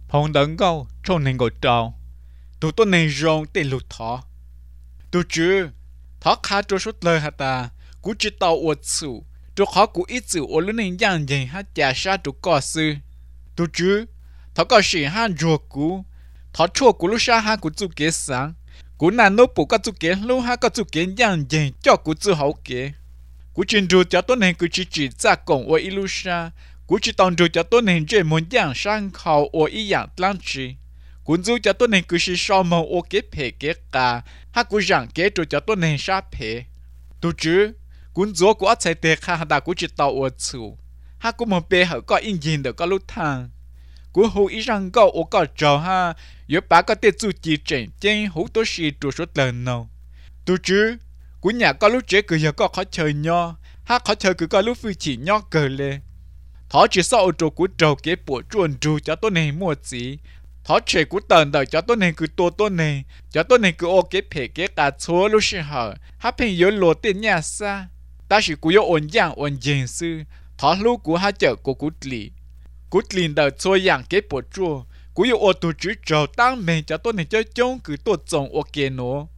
phong đấng câu trong nên gọi trâu tụ tôi nên rong để lụt thọ tụ chứ thọ khá cho số lời hả ta cú chỉ tàu uất sự cho khó cú ít sự ở lúc nên giang dành hát trả sa tụ cỏ sư tụ chứ thọ có sĩ han ruột cú thọ chua cú lúc sa ha cú chú kế sáng cú nàn nô bù có chú kế lúc ha có chú kế giang dành cho cú chú hậu kế cú chuyên ru cho tôi nên cú chỉ ra cổng ở ilusha cú chỉ tòng ru cho tôi nên chơi muốn giang sang khẩu ở ý dạng lan chi cú ru cho tôi nên cú chỉ sau màu ở kế phê kế cả ha cú giảng kế ru cho tôi nên sa phê tu chứ cú ru cú ở chạy tê khá đã cú chỉ tàu ở chủ ha cú một bê hở có in nhìn được có lúc thang cú hú ý rằng có ở có trò ha yếu bà có thể chú chỉ trên trên hú tôi xì trụ số lần nào tu chứ cú nhà có lúc chế cứ giờ có khó chơi nho ha khó chơi cứ có lúc phi chỉ nho cờ lê thọ chỉ sau trụ cú trầu kế bộ chuồn trụ cho tôi này mua gì thọ chế cú tần đời cho tôi này cứ tôi này cho tôi này cứ ô kế phê kế cả chúa lúc xí hở ha phê yếu lộ tiền nhà xa ta chỉ cú yếu ổn giang ổn dền sư thọ lúc cú ha chở của cú lì cú lì đời chúa dạng kế bộ chua cú yếu ô tụ chữ trầu tăng mình cho tôi này chơi chung cứ tôi trồng ô kế nó